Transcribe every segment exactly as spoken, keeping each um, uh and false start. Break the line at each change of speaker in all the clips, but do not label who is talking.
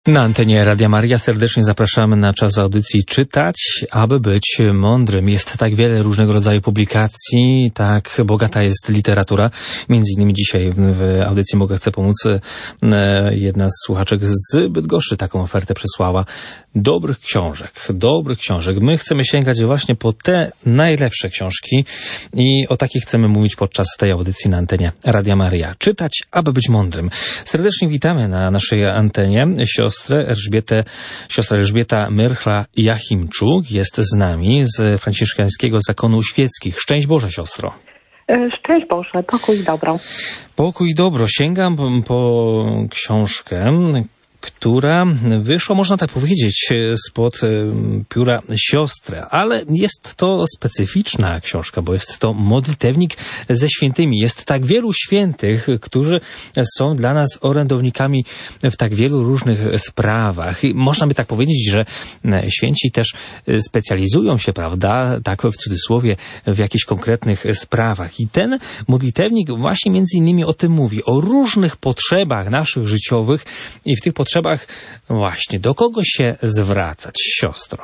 Na antenie Radia Maria serdecznie zapraszamy na czas audycji Czytać, aby być mądrym. Jest tak wiele różnego rodzaju publikacji, tak bogata jest literatura. Między innymi dzisiaj w audycji Mogę Chcę Pomóc jedna z słuchaczek z Bydgoszczy taką ofertę przesłała. Dobrych książek, dobrych książek. My chcemy sięgać właśnie po te najlepsze książki i o takich chcemy mówić podczas tej audycji na antenie Radia Maria. Czytać, aby być mądrym. Serdecznie witamy na naszej antenie siostrę Elżbietę, siostra Elżbieta Myrchla-Jachimczuk jest z nami z Franciszkańskiego Zakonu Świeckich. Szczęść Boże, siostro.
Szczęść Boże, pokój i dobro.
Pokój i dobro. Sięgam po książkę, która wyszła, można tak powiedzieć, spod pióra siostry, ale jest to specyficzna książka, bo jest to modlitewnik ze świętymi. Jest tak wielu świętych, którzy są dla nas orędownikami w tak wielu różnych sprawach. I można by tak powiedzieć, że święci też specjalizują się, prawda, tak w cudzysłowie, w jakichś konkretnych sprawach. I ten modlitewnik właśnie między innymi o tym mówi, o różnych potrzebach naszych życiowych i w tych potrzebach właśnie, do kogo się zwracać, siostro?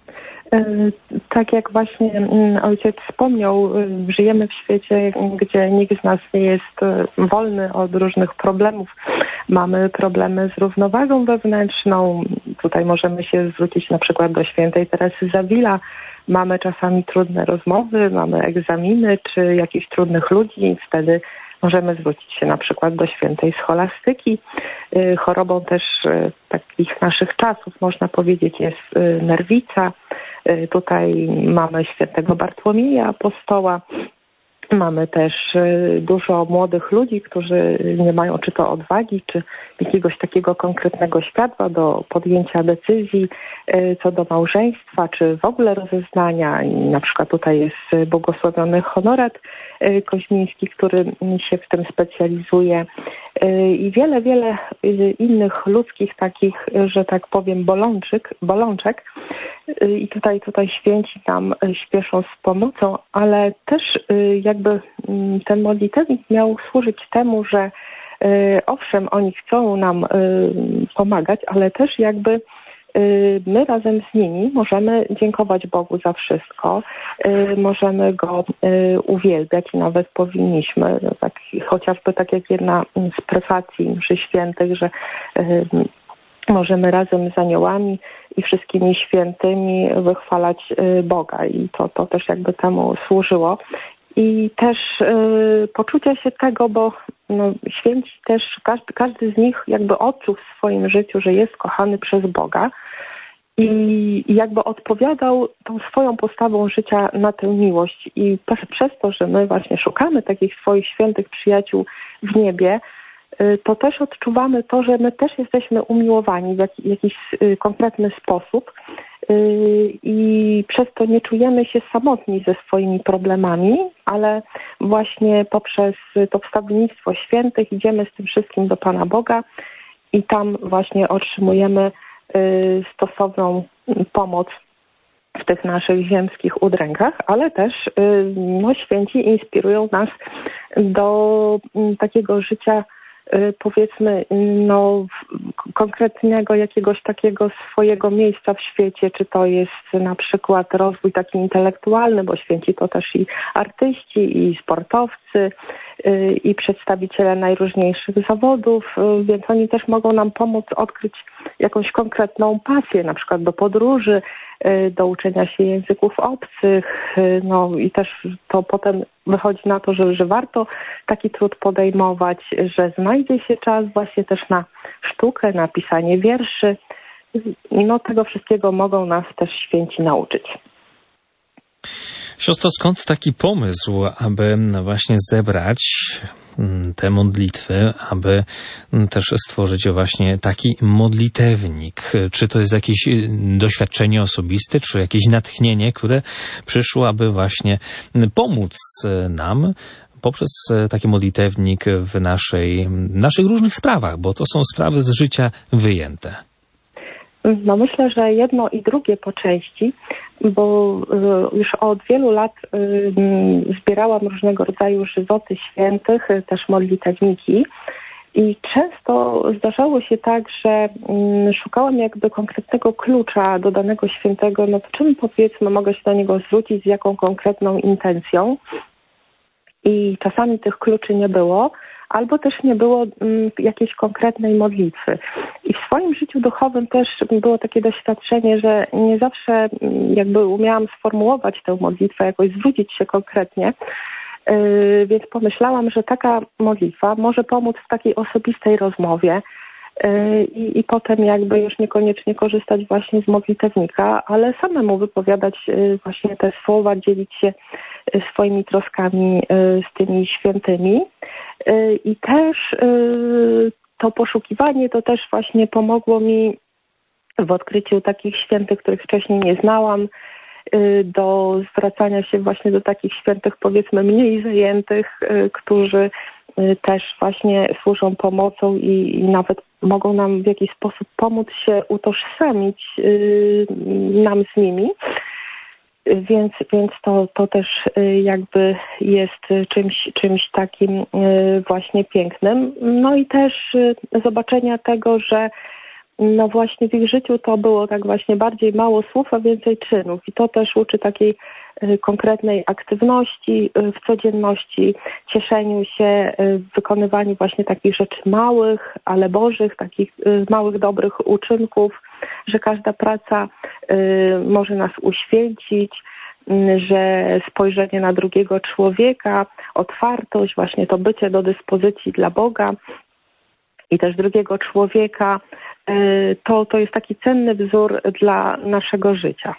Tak jak właśnie ojciec wspomniał, żyjemy w świecie, gdzie nikt z nas nie jest wolny od różnych problemów. Mamy problemy z równowagą wewnętrzną. Tutaj możemy się zwrócić na przykład do świętej Teresy z Avila. Mamy czasami trudne rozmowy, mamy egzaminy czy jakichś trudnych ludzi. Wtedy możemy zwrócić się na przykład do świętej scholastyki. Chorobą też takich naszych czasów, można powiedzieć, jest nerwica. Tutaj mamy świętego Bartłomieja Apostoła. Mamy też dużo młodych ludzi, którzy nie mają czy to odwagi, czy jakiegoś takiego konkretnego światła do podjęcia decyzji co do małżeństwa, czy w ogóle rozeznania. I na przykład tutaj jest błogosławiony Honorat Koźmiński, który się w tym specjalizuje. I wiele, wiele innych ludzkich takich, że tak powiem, bolączek, bolączek. I tutaj, tutaj święci nam śpieszą z pomocą, ale też jakby ten modlitewnik miał służyć temu, że owszem, oni chcą nam pomagać, ale też jakby my razem z nimi możemy dziękować Bogu za wszystko, możemy Go uwielbiać i nawet powinniśmy, no tak, chociażby tak jak jedna z prefacji mszy świętych, że możemy razem z aniołami i wszystkimi świętymi wychwalać Boga i to, to też jakby temu służyło. I też y, poczucie się tego, bo no, święci też, każdy, każdy z nich jakby odczuł w swoim życiu, że jest kochany przez Boga i, i jakby odpowiadał tą swoją postawą życia na tę miłość. I przez to, że my właśnie szukamy takich swoich świętych przyjaciół w niebie, y, to też odczuwamy to, że my też jesteśmy umiłowani w jak, jakiś y, konkretny sposób. I przez to nie czujemy się samotni ze swoimi problemami, ale właśnie poprzez to wstawiennictwo świętych idziemy z tym wszystkim do Pana Boga i tam właśnie otrzymujemy stosowną pomoc w tych naszych ziemskich udrękach, ale też no, święci inspirują nas do takiego życia, powiedzmy, no, konkretnego jakiegoś takiego swojego miejsca w świecie, czy to jest na przykład rozwój taki intelektualny, bo święci to też i artyści, i sportowcy, i przedstawiciele najróżniejszych zawodów, więc oni też mogą nam pomóc odkryć jakąś konkretną pasję, na przykład do podróży, do uczenia się języków obcych, no i też to potem wychodzi na to, że, że warto taki trud podejmować, że znajdzie się czas właśnie też na sztukę, na pisanie wierszy. No tego wszystkiego mogą nas też święci nauczyć.
Siostro, skąd taki pomysł, aby właśnie zebrać te modlitwy, aby też stworzyć właśnie taki modlitewnik? Czy to jest jakieś doświadczenie osobiste, czy jakieś natchnienie, które przyszło, aby właśnie pomóc nam poprzez taki modlitewnik w naszej, naszych różnych sprawach, bo to są sprawy z życia wyjęte?
No myślę, że jedno i drugie po części, bo już od wielu lat zbierałam różnego rodzaju żywoty świętych, też modlitewniki I często zdarzało się tak, że szukałam jakby konkretnego klucza do danego świętego, no to czym powiedzmy mogę się do niego zwrócić, z jaką konkretną intencją. I czasami tych kluczy nie było, albo też nie było mm, jakiejś konkretnej modlitwy. I w swoim życiu duchowym też było takie doświadczenie, że nie zawsze mm, jakby umiałam sformułować tę modlitwę, jakoś zwrócić się konkretnie, yy, więc pomyślałam, że taka modlitwa może pomóc w takiej osobistej rozmowie yy, i, i potem jakby już niekoniecznie korzystać właśnie z modlitewnika, ale samemu wypowiadać yy, właśnie te słowa, dzielić się yy, swoimi troskami yy, z tymi świętymi. I też to poszukiwanie to też właśnie pomogło mi w odkryciu takich świętych, których wcześniej nie znałam, do zwracania się właśnie do takich świętych, powiedzmy mniej zajętych, którzy też właśnie służą pomocą i, i nawet mogą nam w jakiś sposób pomóc się utożsamić nam z nimi. Więc, więc to, to też jakby jest czymś, czymś takim właśnie pięknym. No i też zobaczenia tego, że no właśnie w ich życiu to było tak właśnie bardziej mało słów, a więcej czynów. I to też uczy takiej konkretnej aktywności w codzienności, cieszeniu się w wykonywaniu właśnie takich rzeczy małych, ale bożych, takich małych, dobrych uczynków, że każda praca może nas uświęcić, że spojrzenie na drugiego człowieka, otwartość, właśnie to bycie do dyspozycji dla Boga i też drugiego człowieka, to, to jest taki cenny wzór dla naszego życia.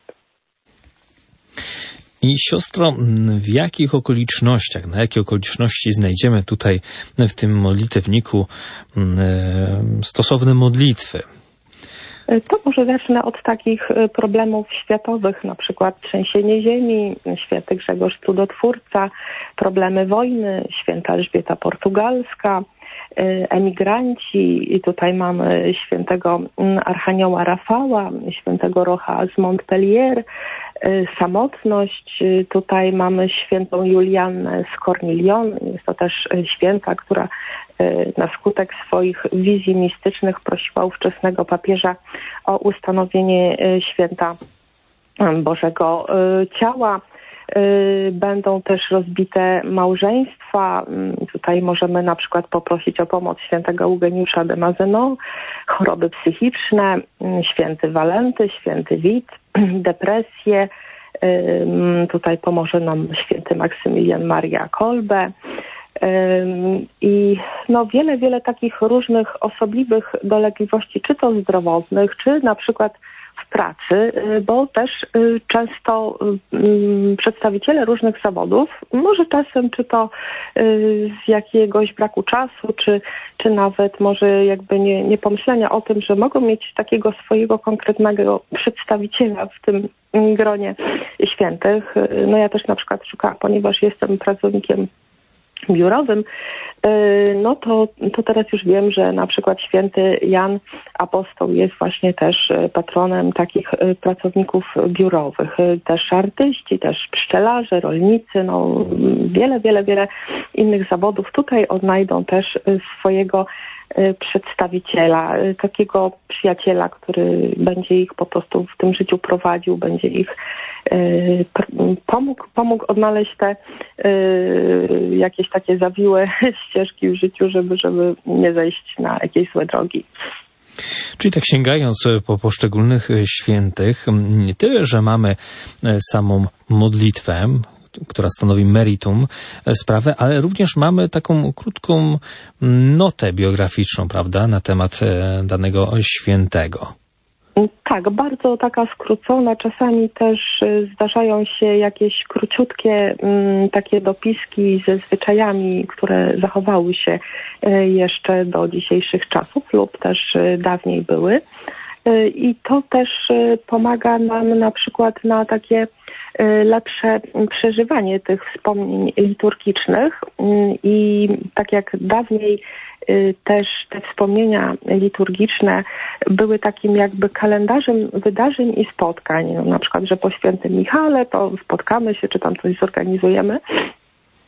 I siostro, w jakich okolicznościach, na jakie okoliczności znajdziemy tutaj w tym modlitewniku stosowne modlitwy?
To może zacznę od takich problemów światowych, na przykład trzęsienie ziemi, święty Grzegorz Cudotwórca, problemy wojny, święta Elżbieta Portugalska, emigranci i tutaj mamy świętego Archanioła Rafała, świętego Rocha z Montpellier, samotność, tutaj mamy świętą Juliannę z Cornilion, jest to też święta, która na skutek swoich wizji mistycznych prosiła ówczesnego papieża o ustanowienie święta Bożego Ciała. Będą też rozbite małżeństwa. Tutaj możemy na przykład poprosić o pomoc świętego Eugeniusza de Mazenot, choroby psychiczne, święty Walenty, święty Wit, depresje. Tutaj pomoże nam święty Maksymilian Maria Kolbe. I no wiele, wiele takich różnych osobliwych dolegliwości, czy to zdrowotnych, czy na przykład w pracy, bo też często przedstawiciele różnych zawodów, może czasem czy to z jakiegoś braku czasu, czy, czy nawet może jakby nie, nie pomyślenia o tym, że mogą mieć takiego swojego konkretnego przedstawiciela w tym gronie świętych. No ja też na przykład szukałam, ponieważ jestem pracownikiem biurowym, no to, to teraz już wiem, że na przykład święty Jan Apostoł jest właśnie też patronem takich pracowników biurowych. Też artyści, też pszczelarze, rolnicy, no wiele, wiele, wiele innych zawodów tutaj odnajdą też swojego przedstawiciela, takiego przyjaciela, który będzie ich po prostu w tym życiu prowadził, będzie ich pomógł, pomógł odnaleźć te jakieś takie zawiłe ścieżki w życiu, żeby, żeby nie zejść na jakieś złe drogi.
Czyli tak sięgając po poszczególnych świętych, nie tyle, że mamy samą modlitwę, która stanowi meritum sprawy, ale również mamy taką krótką notę biograficzną, prawda, na temat danego świętego.
Tak, bardzo taka skrócona. Czasami też zdarzają się jakieś króciutkie m, takie dopiski ze zwyczajami, które zachowały się jeszcze do dzisiejszych czasów lub też dawniej były. I to też pomaga nam na przykład na takie lepsze przeżywanie tych wspomnień liturgicznych i tak jak dawniej też te wspomnienia liturgiczne były takim jakby kalendarzem wydarzeń i spotkań. No, na przykład, że po świętym Michale to spotkamy się, czy tam coś zorganizujemy.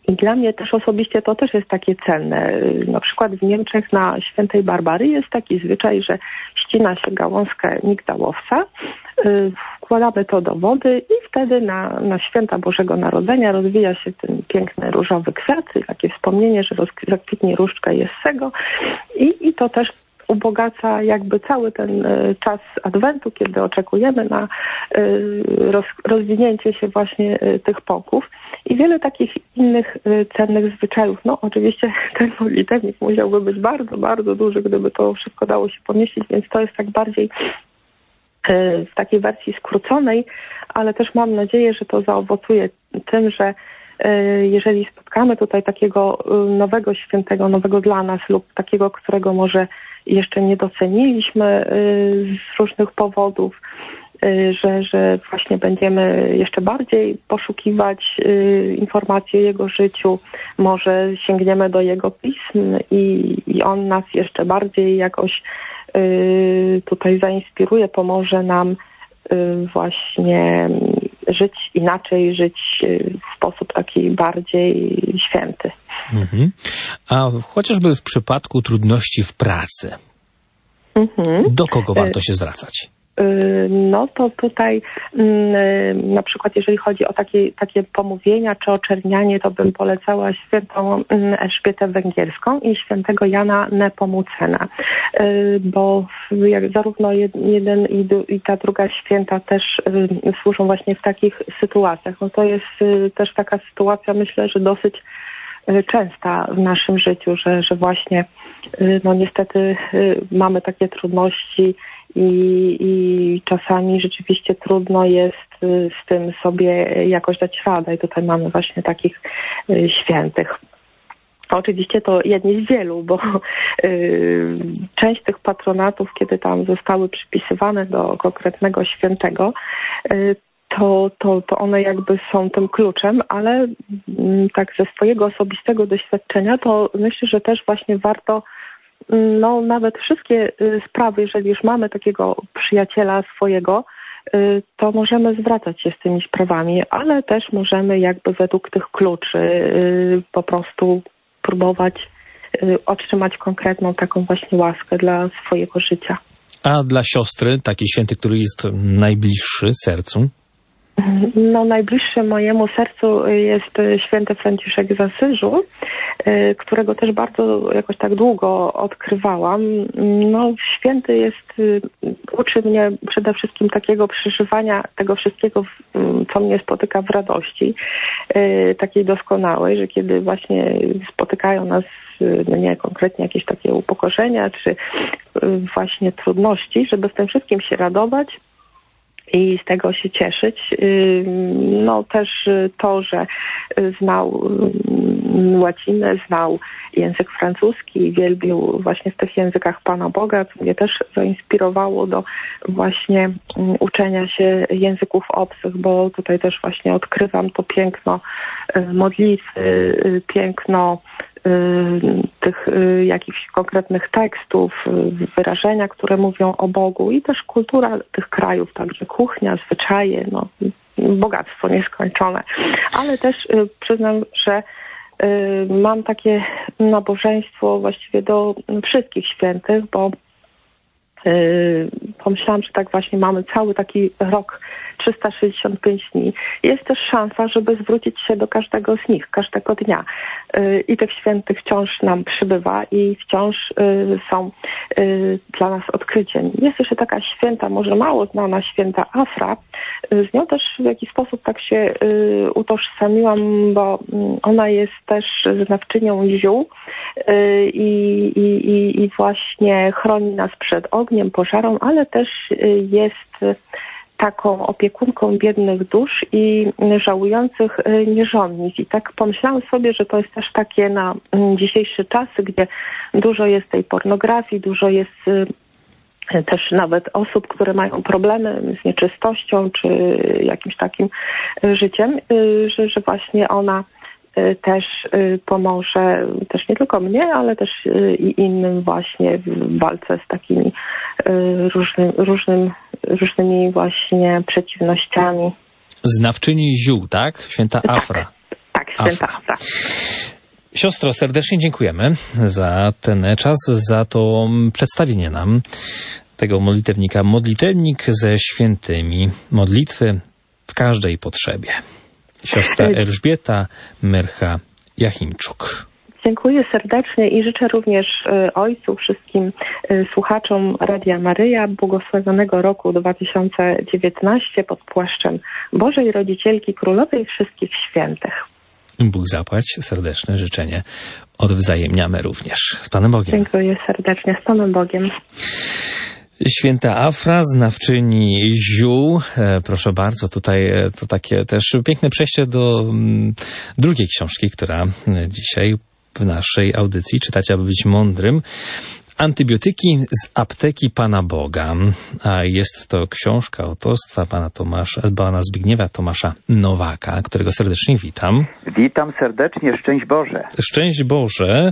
I dla mnie też osobiście to też jest takie cenne. Na przykład w Niemczech na Świętej Barbary jest taki zwyczaj, że ścina się gałązkę migdałowca, wkładamy to do wody i wtedy na, na święta Bożego Narodzenia rozwija się ten piękny różowy kwiat, takie wspomnienie, że zakwitnie różdżka Jessego i, i to też ubogaca jakby cały ten czas Adwentu, kiedy oczekujemy na roz, rozwinięcie się właśnie tych pąków. I wiele takich innych cennych zwyczajów. No oczywiście ten modlitewnik musiałby być bardzo, bardzo duży, gdyby to wszystko dało się pomieścić, więc to jest tak bardziej w takiej wersji skróconej, ale też mam nadzieję, że to zaowocuje tym, że jeżeli spotkamy tutaj takiego nowego świętego, nowego dla nas lub takiego, którego może jeszcze nie doceniliśmy z różnych powodów, że, że właśnie będziemy jeszcze bardziej poszukiwać informacji o jego życiu, może sięgniemy do jego pism i, i on nas jeszcze bardziej jakoś tutaj zainspiruje, pomoże nam właśnie żyć inaczej, żyć w sposób taki bardziej święty.
Mhm. A chociażby w przypadku trudności w pracy, mhm. do kogo warto się zwracać?
No to tutaj na przykład jeżeli chodzi o takie, takie pomówienia czy oczernianie, to bym polecała świętą Elżbietę Węgierską i świętego Jana Nepomucena, bo jak zarówno jeden i ta druga święta też służą właśnie w takich sytuacjach. No to jest też taka sytuacja, myślę, że dosyć częsta w naszym życiu, że, że właśnie no niestety mamy takie trudności i, i czasami rzeczywiście trudno jest z tym sobie jakoś dać radę i tutaj mamy właśnie takich świętych. Oczywiście to jedni z wielu, bo y, część tych patronatów, kiedy tam zostały przypisywane do konkretnego świętego, y, to, to, to one jakby są tym kluczem, ale y, tak ze swojego osobistego doświadczenia, to myślę, że też właśnie warto no nawet wszystkie y, sprawy, jeżeli już mamy takiego przyjaciela swojego, y, to możemy zwracać się z tymi sprawami, ale też możemy jakby według tych kluczy y, po prostu próbować y, otrzymać konkretną taką właśnie łaskę dla swojego życia.
A dla siostry, taki święty, który jest najbliższy sercu?
No, najbliższy mojemu sercu jest święty Franciszek z Asyżu, którego też bardzo jakoś tak długo odkrywałam. No, święty jest, uczy mnie przede wszystkim takiego przeżywania tego wszystkiego, co mnie spotyka w radości, takiej doskonałej, że kiedy właśnie spotykają nas, no nie, konkretnie jakieś takie upokorzenia, czy właśnie trudności, żeby z tym wszystkim się radować i z tego się cieszyć. No też to, że znał łacinę, znał język francuski, wielbił właśnie w tych językach Pana Boga, co mnie też zainspirowało do właśnie uczenia się języków obcych, bo tutaj też właśnie odkrywam to piękno modlitwy, piękno tych jakichś konkretnych tekstów, wyrażenia, które mówią o Bogu i też kultura tych krajów, także kuchnia, zwyczaje, no, bogactwo nieskończone. Ale też przyznam, że mam takie nabożeństwo właściwie do wszystkich świętych, bo pomyślałam, że tak właśnie mamy cały taki rok, trzysta sześćdziesiąt pięć dni. Jest też szansa, żeby zwrócić się do każdego z nich, każdego dnia. I tych świętych wciąż nam przybywa i wciąż są dla nas odkryciem. Jest jeszcze taka święta, może mało znana święta Afra. Z nią też w jakiś sposób tak się utożsamiłam, bo ona jest też znawczynią ziół i, i, i właśnie chroni nas przed ogniem, pożarą, ale też jest taką opiekunką biednych dusz i żałujących nierządnic. I tak pomyślałam sobie, że to jest też takie na dzisiejsze czasy, gdzie dużo jest tej pornografii, dużo jest też nawet osób, które mają problemy z nieczystością czy jakimś takim życiem, że, że właśnie ona też pomoże, też nie tylko mnie, ale też i innym właśnie w walce z takimi różnym, różnym, różnymi właśnie przeciwnościami.
Znawczyni ziół, tak? Święta Afra.
Tak, tak, święta Afra.
Siostro, serdecznie dziękujemy za ten czas, za to przedstawienie nam tego modlitewnika. Modlitewnik ze świętymi, modlitwy w każdej potrzebie. Siostra Elżbieta Myrcha-Jachimczuk.
Dziękuję serdecznie i życzę również Ojcu, wszystkim słuchaczom Radia Maryja błogosławionego roku dwa tysiące dziewiętnastego pod płaszczem Bożej Rodzicielki Królowej Wszystkich Świętych.
Bóg zapłać, serdeczne życzenie odwzajemniamy również. Z Panem Bogiem.
Dziękuję serdecznie, z Panem Bogiem.
Święta Afra, znawczyni ziół. Proszę bardzo, tutaj to takie też piękne przejście do drugiej książki, która dzisiaj w naszej audycji Czytać, aby być mądrym. Antybiotyki z apteki Pana Boga. A jest to książka autorstwa pana Tomasza, pana Zbigniewa Tomasza Nowaka, którego serdecznie witam.
Witam serdecznie, szczęść Boże.
Szczęść Boże.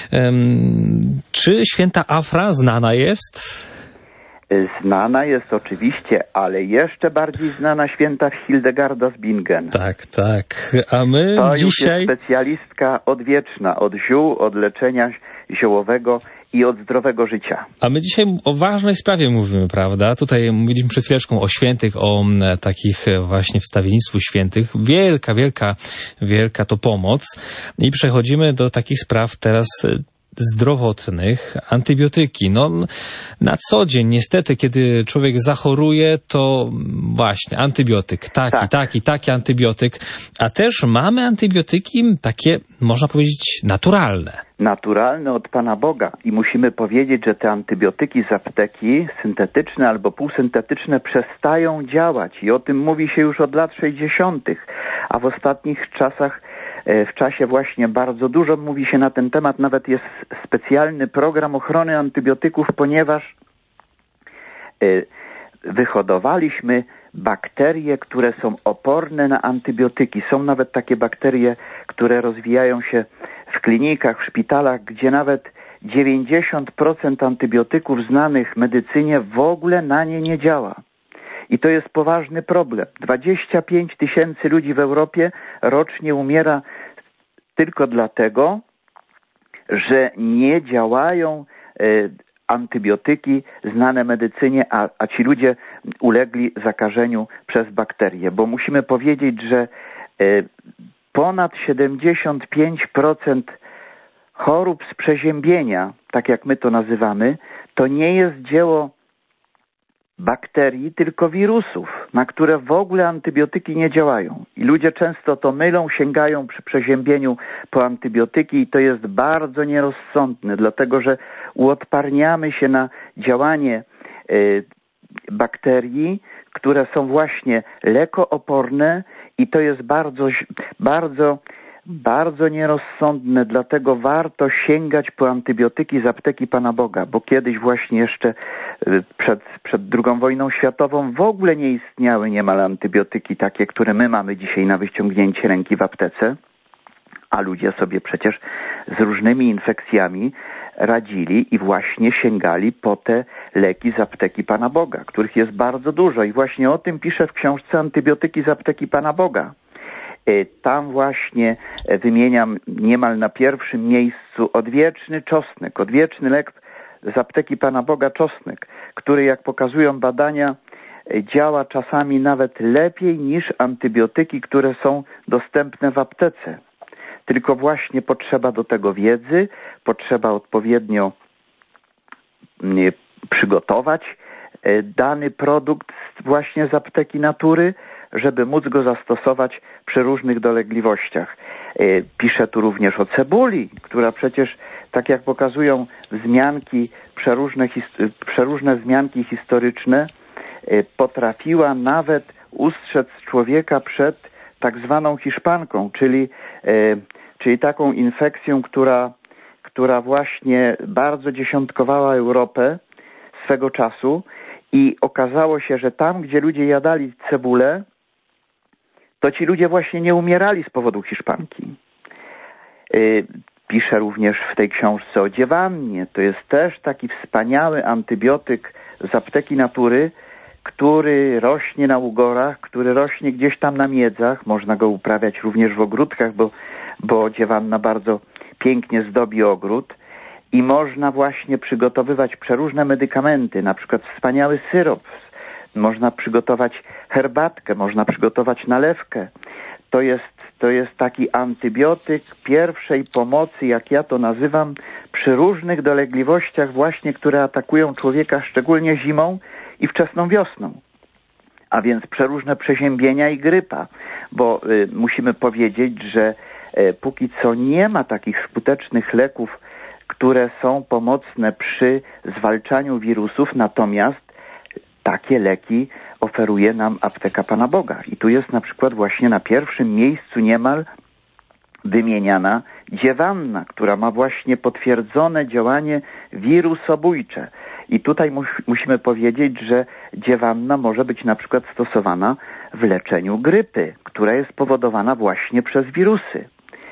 Um, czy święta Afra znana jest?
Znana jest oczywiście, ale jeszcze bardziej znana święta Hildegarda z Bingen.
Tak, tak. A my
to
dzisiaj...
już jest specjalistka odwieczna, od ziół, od leczenia ziołowego i od zdrowego życia.
A my dzisiaj o ważnej sprawie mówimy, prawda? Tutaj mówiliśmy przed chwileczką o świętych, o takich właśnie wstawiennictwu świętych. Wielka, wielka, wielka to pomoc. I przechodzimy do takich spraw teraz zdrowotnych, antybiotyki. No, na co dzień niestety, kiedy człowiek zachoruje, to właśnie antybiotyk, taki, tak. taki, taki antybiotyk. A też mamy antybiotyki takie, można powiedzieć, naturalne.
Naturalne od Pana Boga. I musimy powiedzieć, że te antybiotyki z apteki, syntetyczne albo półsyntetyczne, przestają działać. I o tym mówi się już od lat sześćdziesiątych. A w ostatnich czasach w czasie właśnie bardzo dużo mówi się na ten temat. Nawet jest specjalny program ochrony antybiotyków, ponieważ wyhodowaliśmy bakterie, które są oporne na antybiotyki. Są nawet takie bakterie, które rozwijają się w klinikach, w szpitalach, gdzie nawet dziewięćdziesiąt procent antybiotyków znanych w medycynie w ogóle na nie nie działa. I to jest poważny problem. dwadzieścia pięć tysięcy ludzi w Europie rocznie umiera tylko dlatego, że nie działają y, antybiotyki znane medycynie, a, a ci ludzie ulegli zakażeniu przez bakterie. Bo musimy powiedzieć, że y, ponad siedemdziesiąt pięć procent chorób z przeziębienia, tak jak my to nazywamy, to nie jest dzieło bakterii, tylko wirusów, na które w ogóle antybiotyki nie działają. I ludzie często to mylą, sięgają przy przeziębieniu po antybiotyki i to jest bardzo nierozsądne, dlatego że uodparniamy się na działanie y, bakterii, które są właśnie lekooporne i to jest bardzo, bardzo Bardzo nierozsądne, dlatego warto sięgać po antybiotyki z apteki Pana Boga, bo kiedyś właśnie jeszcze przed, przed drugą wojną światową w ogóle nie istniały niemal antybiotyki takie, które my mamy dzisiaj na wyciągnięcie ręki w aptece, a ludzie sobie przecież z różnymi infekcjami radzili i właśnie sięgali po te leki z apteki Pana Boga, których jest bardzo dużo i właśnie o tym piszę w książce Antybiotyki z apteki Pana Boga. Tam właśnie wymieniam niemal na pierwszym miejscu odwieczny czosnek, odwieczny lek z apteki Pana Boga czosnek, który, jak pokazują badania, działa czasami nawet lepiej niż antybiotyki, które są dostępne w aptece. Tylko właśnie potrzeba do tego wiedzy, potrzeba odpowiednio przygotować dany produkt właśnie z apteki natury, żeby móc go zastosować przy różnych dolegliwościach. Piszę tu również o cebuli, która przecież, tak jak pokazują wzmianki, przeróżne, przeróżne wzmianki historyczne, potrafiła nawet ustrzec człowieka przed tak zwaną hiszpanką, czyli, czyli taką infekcją, która, która właśnie bardzo dziesiątkowała Europę swego czasu i okazało się, że tam, gdzie ludzie jadali cebulę, to ci ludzie właśnie nie umierali z powodu hiszpanki. Piszę również w tej książce o dziewannie. To jest też taki wspaniały antybiotyk z apteki natury, który rośnie na ugorach, który rośnie gdzieś tam na miedzach. Można go uprawiać również w ogródkach, bo, bo dziewanna bardzo pięknie zdobi ogród. I można właśnie przygotowywać przeróżne medykamenty, na przykład wspaniały syrop. Można przygotować herbatkę, można przygotować nalewkę. To jest, to jest taki antybiotyk pierwszej pomocy, jak ja to nazywam, przy różnych dolegliwościach właśnie, które atakują człowieka, szczególnie zimą i wczesną wiosną. A więc przeróżne przeziębienia i grypa, bo y, musimy powiedzieć, że y, póki co nie ma takich skutecznych leków, które są pomocne przy zwalczaniu wirusów, natomiast takie leki oferuje nam apteka Pana Boga. I tu jest na przykład właśnie na pierwszym miejscu niemal wymieniana dziewanna, która ma właśnie potwierdzone działanie wirusobójcze. I tutaj mus, musimy powiedzieć, że dziewanna może być na przykład stosowana w leczeniu grypy, która jest powodowana właśnie przez wirusy.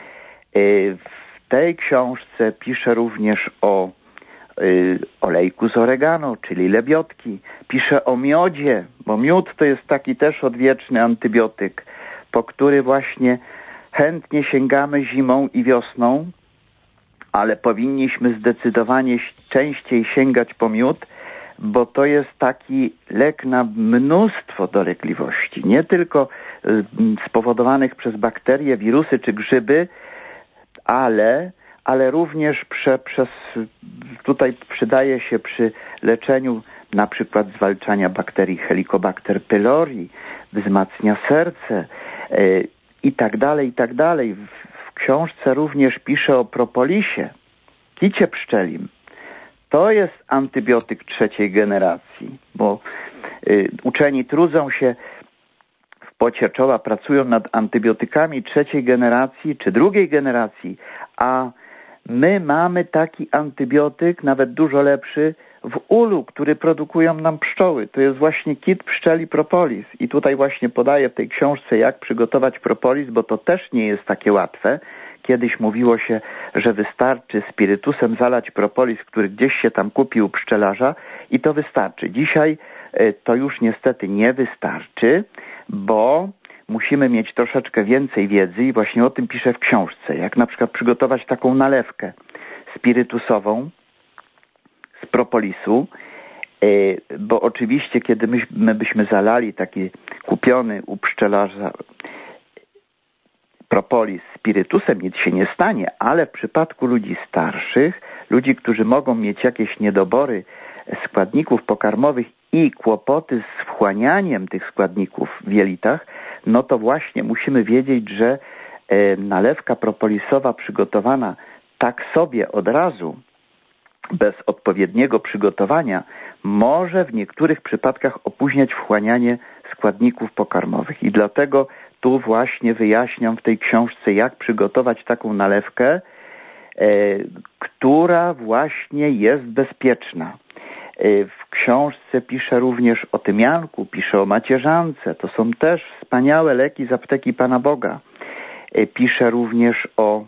W tej książce piszę również o y, olejku z oregano, czyli lebiotki. Piszę o miodzie, bo miód to jest taki też odwieczny antybiotyk, po który właśnie chętnie sięgamy zimą i wiosną, ale powinniśmy zdecydowanie częściej sięgać po miód, bo to jest taki lek na mnóstwo dolegliwości, nie tylko y, spowodowanych przez bakterie, wirusy czy grzyby, ale, ale również prze, przez, tutaj przydaje się przy leczeniu na przykład zwalczania bakterii Helicobacter pylori, wzmacnia serce yy, i tak dalej, i tak dalej. W, w książce również piszę o propolisie, kicie pszczelim. To jest antybiotyk trzeciej generacji, bo yy, uczeni trudzą się w pocie czoła, pracują nad antybiotykami trzeciej generacji czy drugiej generacji, a my mamy taki antybiotyk, nawet dużo lepszy, w ulu, który produkują nam pszczoły. To jest właśnie kit pszczeli propolis. I tutaj właśnie podaję w tej książce, jak przygotować propolis, bo to też nie jest takie łatwe. Kiedyś mówiło się, że wystarczy spirytusem zalać propolis, który gdzieś się tam kupi u pszczelarza i to wystarczy. Dzisiaj to już niestety nie wystarczy, bo musimy mieć troszeczkę więcej wiedzy i właśnie o tym piszę w książce. Jak na przykład przygotować taką nalewkę spirytusową z propolisu, bo oczywiście kiedy my, my byśmy zalali taki kupiony u pszczelarza propolis spirytusem, nic się nie stanie, ale w przypadku ludzi starszych, ludzi, którzy mogą mieć jakieś niedobory składników pokarmowych i kłopoty z wchłanianiem tych składników w jelitach, no to właśnie musimy wiedzieć, że e, nalewka propolisowa przygotowana tak sobie od razu, bez odpowiedniego przygotowania, może w niektórych przypadkach opóźniać wchłanianie składników pokarmowych. I dlatego tu właśnie wyjaśniam w tej książce, jak przygotować taką nalewkę, e, która właśnie jest bezpieczna. W książce piszę również o tymianku, piszę o macierzance. To są też wspaniałe leki z apteki Pana Boga. Piszę również o,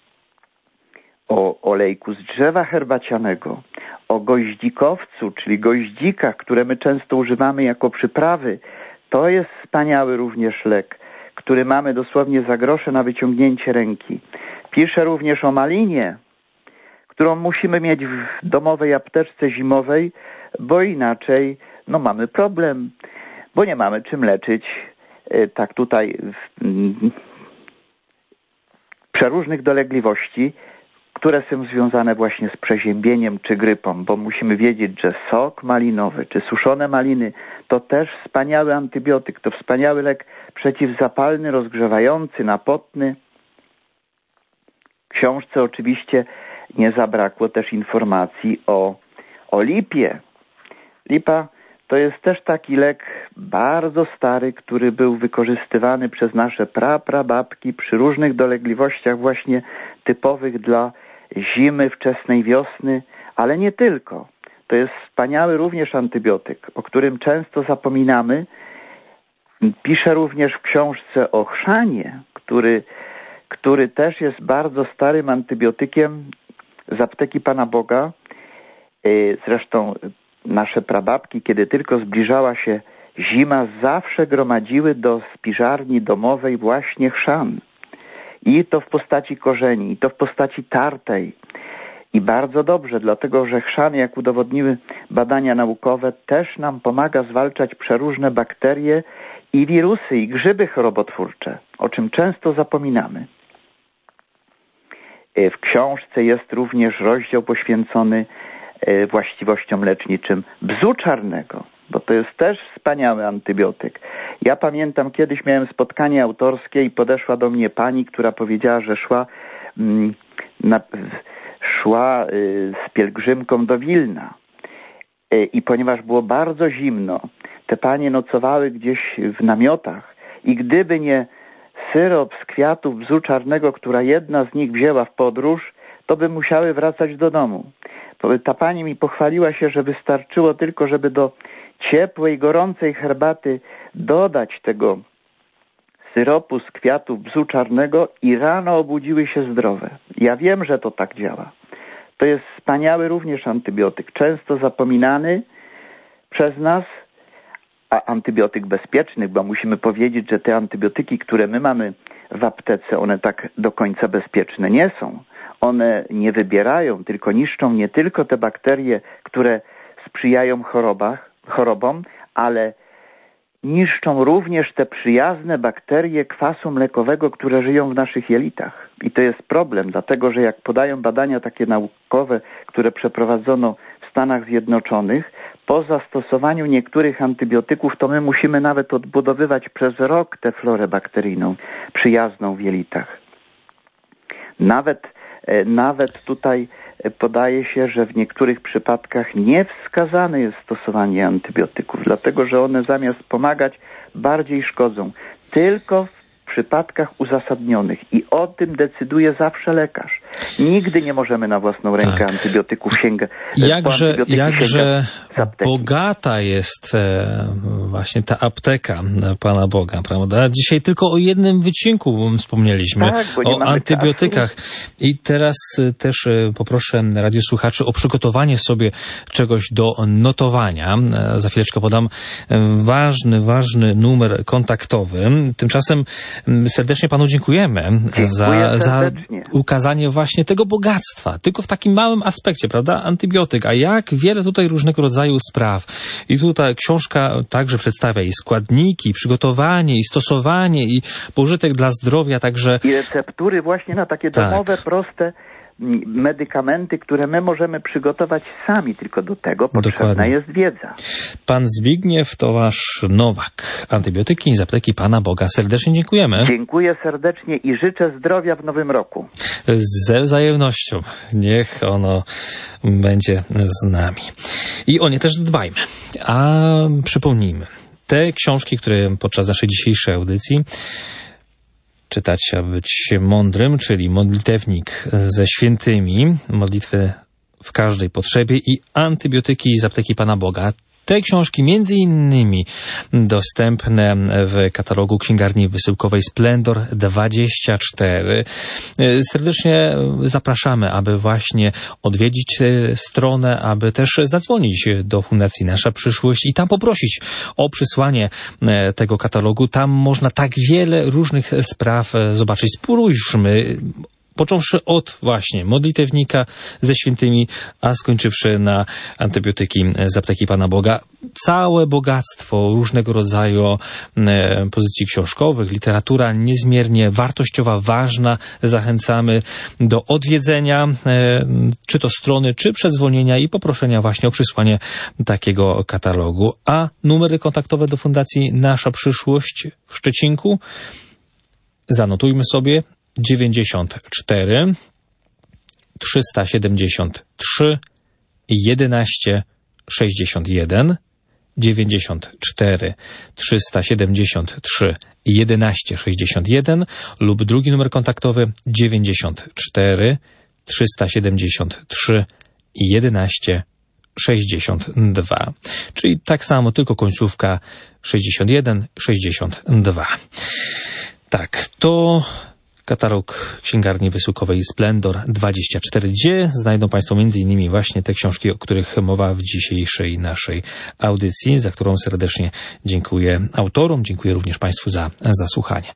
o olejku z drzewa herbacianego, o goździkowcu, czyli goździkach, które my często używamy jako przyprawy. To jest wspaniały również lek, który mamy dosłownie za grosze na wyciągnięcie ręki. Piszę również o malinie, którą musimy mieć w domowej apteczce zimowej, bo inaczej no mamy problem, bo nie mamy czym leczyć tak tutaj przeróżnych dolegliwości, które są związane właśnie z przeziębieniem czy grypą, bo musimy wiedzieć, że sok malinowy czy suszone maliny to też wspaniały antybiotyk, to wspaniały lek przeciwzapalny, rozgrzewający, napotny. W książce oczywiście nie zabrakło też informacji o, o lipie. Lipa to jest też taki lek bardzo stary, który był wykorzystywany przez nasze pra, prababki przy różnych dolegliwościach właśnie typowych dla zimy, wczesnej wiosny, ale nie tylko. To jest wspaniały również antybiotyk, o którym często zapominamy. Piszę również w książce o chrzanie, który, który też jest bardzo starym antybiotykiem z apteki Pana Boga. Zresztą nasze prababki, kiedy tylko zbliżała się zima zawsze gromadziły do spiżarni domowej właśnie chrzan. I to w postaci korzeni, i to w postaci tartej. I bardzo dobrze, dlatego że chrzan, jak udowodniły badania naukowe, też nam pomaga zwalczać przeróżne bakterie i wirusy, i grzyby chorobotwórcze, o czym często zapominamy. W książce jest również rozdział poświęcony właściwościom leczniczym bzu czarnego, bo to jest też wspaniały antybiotyk. Ja pamiętam, kiedyś miałem spotkanie autorskie i podeszła do mnie pani, która powiedziała, że szła, mm, na, szła y, z pielgrzymką do Wilna. Y, I ponieważ było bardzo zimno, te panie nocowały gdzieś w namiotach i gdyby nie syrop z kwiatów bzu czarnego, która jedna z nich wzięła w podróż, to by musiały wracać do domu. Ta pani mi pochwaliła się, że wystarczyło tylko, żeby do ciepłej, gorącej herbaty dodać tego syropu z kwiatów bzu czarnego i rano obudziły się zdrowe. Ja wiem, że to tak działa. To jest wspaniały również antybiotyk, często zapominany przez nas, a antybiotyk bezpieczny, bo musimy powiedzieć, że te antybiotyki, które my mamy w aptece, one tak do końca bezpieczne nie są. One nie wybierają, tylko niszczą nie tylko te bakterie, które sprzyjają chorobach, chorobom, ale niszczą również te przyjazne bakterie kwasu mlekowego, które żyją w naszych jelitach. I to jest problem, dlatego że jak podają badania takie naukowe, które przeprowadzono w Stanach Zjednoczonych, po zastosowaniu niektórych antybiotyków, to my musimy nawet odbudowywać przez rok tę florę bakteryjną przyjazną w jelitach. Nawet, nawet tutaj podaje się, że w niektórych przypadkach niewskazane jest stosowanie antybiotyków, dlatego że one zamiast pomagać bardziej szkodzą. Tylko w przypadkach uzasadnionych i o tym decyduje zawsze lekarz. Nigdy nie możemy na własną rękę tak. antybiotyków sięgać.
Jakże, jakże bogata jest e, właśnie ta apteka Pana Boga, prawda? Dzisiaj tylko o jednym wycinku wspomnieliśmy, tak, o antybiotykach. Czasu. I teraz też poproszę radiosłuchaczy o przygotowanie sobie czegoś do notowania. Za chwileczkę podam ważny, ważny numer kontaktowy. Tymczasem serdecznie Panu dziękujemy
Dziękuję
za, za
serdecznie.
ukazanie właśnie tego bogactwa, tylko w takim małym aspekcie, prawda? Antybiotyk, a jak wiele tutaj różnego rodzaju spraw. I tutaj książka także przedstawia i składniki, i przygotowanie, i stosowanie, i pożytek dla zdrowia, także...
I receptury właśnie na takie
tak.
domowe, proste medykamenty, które my możemy przygotować sami, tylko do tego potrzebna Dokładnie. jest wiedza.
Pan Zbigniew Tomasz Nowak, antybiotyki z apteki Pana Boga. Serdecznie dziękujemy.
Dziękuję serdecznie i życzę zdrowia w nowym roku.
Ze wzajemnością. Niech ono będzie z nami. I o nie też dbajmy. A przypomnijmy, te książki, które podczas naszej dzisiejszej audycji czytać, aby być mądrym, czyli modlitewnik ze świętymi, modlitwy w każdej potrzebie i antybiotyki z apteki Pana Boga. Te książki między innymi dostępne w katalogu księgarni wysyłkowej Splendor dwadzieścia cztery. Serdecznie zapraszamy, aby właśnie odwiedzić stronę, aby też zadzwonić do Fundacji Nasza Przyszłość i tam poprosić o przysłanie tego katalogu. Tam można tak wiele różnych spraw zobaczyć. Spójrzmy, począwszy od właśnie modlitewnika ze świętymi, a skończywszy na antybiotyki z apteki Pana Boga. Całe bogactwo różnego rodzaju e, pozycji książkowych, literatura niezmiernie wartościowa, ważna. Zachęcamy do odwiedzenia e, czy to strony, czy przedzwonienia i poproszenia właśnie o przysłanie takiego katalogu. A numery kontaktowe do Fundacji Nasza Przyszłość w Szczecinku zanotujmy sobie: dziewięćdziesiąt cztery trzysta siedemdziesiąt trzy jedenaście sześćdziesiąt jeden, dziewięćdziesiąt cztery trzysta siedemdziesiąt trzy jedenaście sześćdziesiąt jeden lub drugi numer kontaktowy dziewięćdziesiąt cztery trzysta siedemdziesiąt trzy jedenaście sześćdziesiąt dwa. Czyli tak samo, tylko końcówka sześćdziesiąt jeden sześćdziesiąt dwa. Tak, to Katalog księgarni wysyłkowej Splendor dwadzieścia cztery, gdzie znajdą Państwo między innymi właśnie te książki, o których mowa w dzisiejszej naszej audycji, za którą serdecznie dziękuję autorom, dziękuję również Państwu za zasłuchanie.